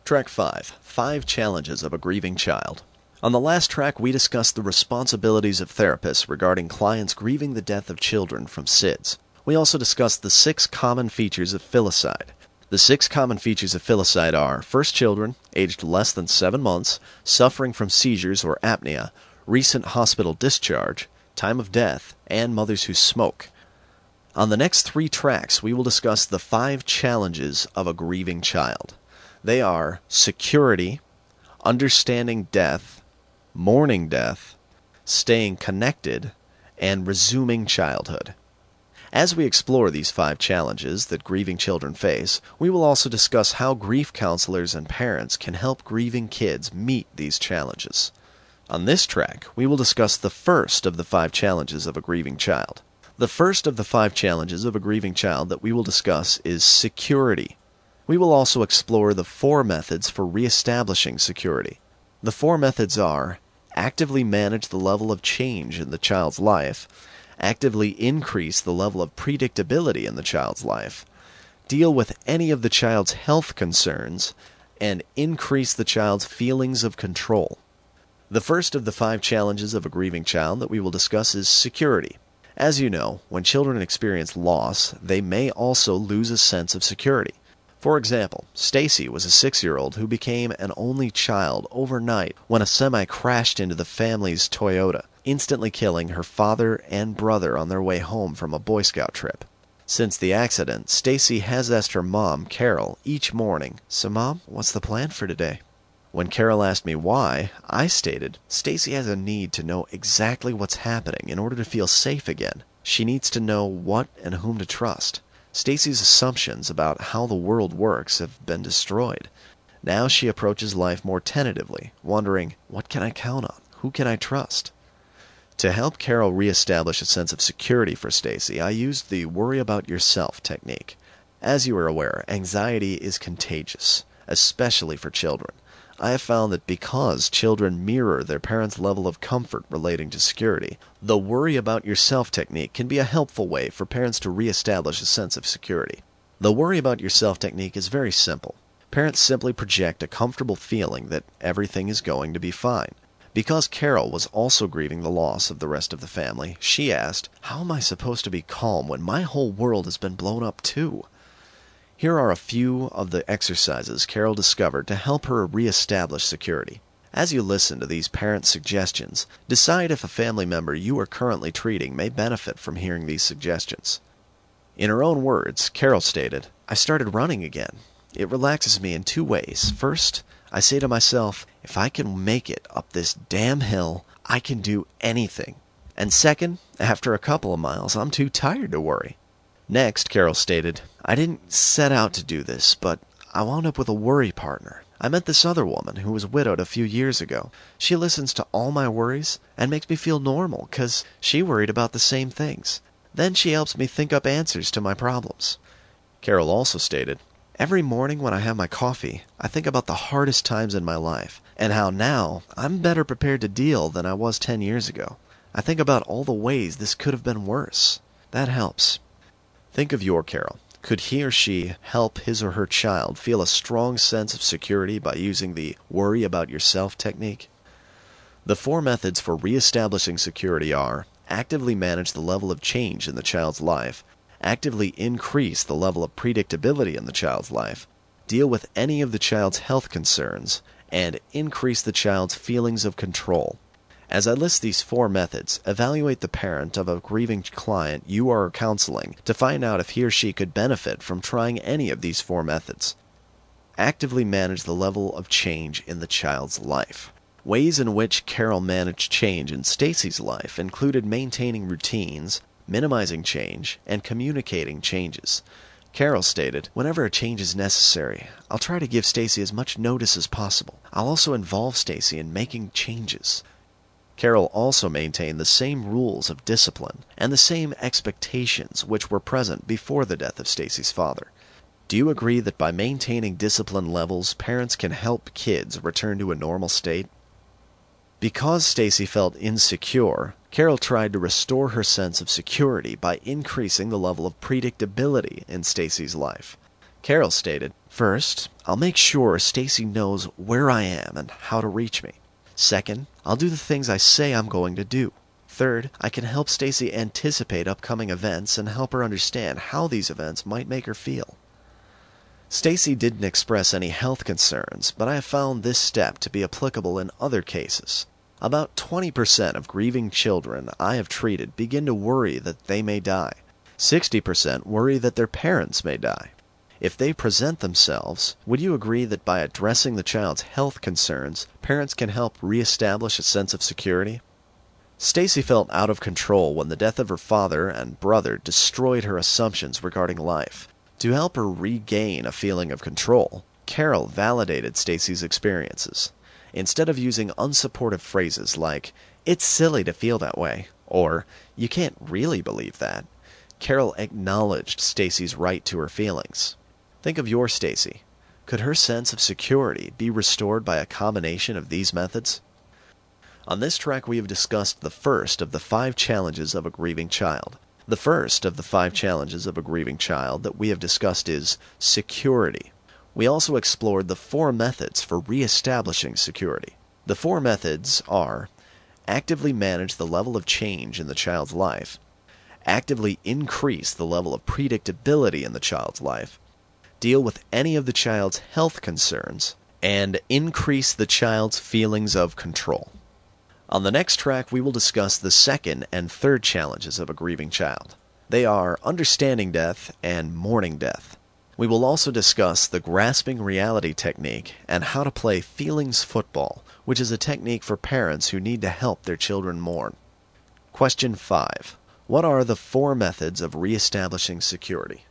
Track 5. 5 Challenges of a Grieving Child. On the last track, we discussed the responsibilities of therapists regarding clients grieving the death of children from SIDS. We also discussed the 6 common features of filicide. The 6 common features of filicide are: first children, aged less than 7 months, suffering from seizures or apnea, recent hospital discharge, time of death, and mothers who smoke. On the next 3 tracks, we will discuss the 5 challenges of a grieving child. They are security, understanding death, mourning death, staying connected, and resuming childhood. As we explore these 5 challenges that grieving children face, we will also discuss how grief counselors and parents can help grieving kids meet these challenges. On this track, we will discuss the first of the 5 challenges of a grieving child. The first of the 5 challenges of a grieving child that we will discuss is security. We will also explore the 4 methods for reestablishing security. The 4 methods are: actively manage the level of change in the child's life, actively increase the level of predictability in the child's life, deal with any of the child's health concerns, and increase the child's feelings of control. The first of the 5 challenges of a grieving child that we will discuss is security. As you know, when children experience loss, they may also lose a sense of security. For example, Stacy was a 6-year-old who became an only child overnight when a semi crashed into the family's Toyota, instantly killing her father and brother on their way home from a Boy Scout trip. Since the accident, Stacy has asked her mom, Carol, each morning, "So Mom, what's the plan for today?" When Carol asked me why, I stated, Stacy has a need to know exactly what's happening in order to feel safe again. She needs to know what and whom to trust. Stacy's assumptions about how the world works have been destroyed. Now she approaches life more tentatively, wondering, what can I count on? Who can I trust? To help Carol reestablish a sense of security for Stacy, I used the worry about yourself technique. As you are aware, anxiety is contagious, especially for children. I have found that because children mirror their parents' level of comfort relating to security, the worry about yourself technique can be a helpful way for parents to reestablish a sense of security. The worry about yourself technique is very simple. Parents simply project a comfortable feeling that everything is going to be fine. Because Carol was also grieving the loss of the rest of the family, she asked, "How am I supposed to be calm when my whole world has been blown up too?" Here are a few of the exercises Carol discovered to help her reestablish security. As you listen to these parent suggestions, decide if a family member you are currently treating may benefit from hearing these suggestions. In her own words, Carol stated, "I started running again. It relaxes me in 2 ways. First, I say to myself, if I can make it up this damn hill, I can do anything. And second, after a couple of miles, I'm too tired to worry." Next, Carol stated, "I didn't set out to do this, but I wound up with a worry partner. I met this other woman who was widowed a few years ago. She listens to all my worries and makes me feel normal because she worried about the same things. Then she helps me think up answers to my problems." Carol also stated, "Every morning when I have my coffee, I think about the hardest times in my life and how now I'm better prepared to deal than I was 10 years ago. I think about all the ways this could have been worse. That helps." Think of your Carol. Could he or she help his or her child feel a strong sense of security by using the worry about yourself technique? The 4 methods for reestablishing security are: actively manage the level of change in the child's life, actively increase the level of predictability in the child's life, deal with any of the child's health concerns, and increase the child's feelings of control. As I list these 4 methods, evaluate the parent of a grieving client you are counseling to find out if he or she could benefit from trying any of these 4 methods. Actively manage the level of change in the child's life. Ways in which Carol managed change in Stacy's life included maintaining routines, minimizing change, and communicating changes. Carol stated, "Whenever a change is necessary, I'll try to give Stacy as much notice as possible. I'll also involve Stacy in making changes." Carol also maintained the same rules of discipline and the same expectations which were present before the death of Stacy's father. Do you agree that by maintaining discipline levels, parents can help kids return to a normal state? Because Stacy felt insecure, Carol tried to restore her sense of security by increasing the level of predictability in Stacy's life. Carol stated, First, I'll make sure Stacy knows where I am and how to reach me. Second, I'll do the things I say I'm going to do. Third, I can help Stacy anticipate upcoming events and help her understand how these events might make her feel. Stacy didn't express any health concerns, but I have found this step to be applicable in other cases. About 20% of grieving children I have treated begin to worry that they may die. 60% worry that their parents may die. If they present themselves, would you agree that by addressing the child's health concerns, parents can help reestablish a sense of security? Stacy felt out of control when the death of her father and brother destroyed her assumptions regarding life. To help her regain a feeling of control, Carol validated Stacy's experiences. Instead of using unsupportive phrases like, "It's silly to feel that way," or "You can't really believe that," Carol acknowledged Stacy's right to her feelings. Think of your Stacy. Could her sense of security be restored by a combination of these methods? On this track we have discussed the first of the 5 challenges of a grieving child. The first of the 5 challenges of a grieving child that we have discussed is security. We also explored the 4 methods for reestablishing security. The 4 methods are: actively manage the level of change in the child's life, actively increase the level of predictability in the child's life, deal with any of the child's health concerns, and increase the child's feelings of control. On the next track, we will discuss the second and third challenges of a grieving child. They are understanding death and mourning death. We will also discuss the grasping reality technique and how to play feelings football, which is a technique for parents who need to help their children mourn. Question 5. What are the 4 methods of reestablishing security?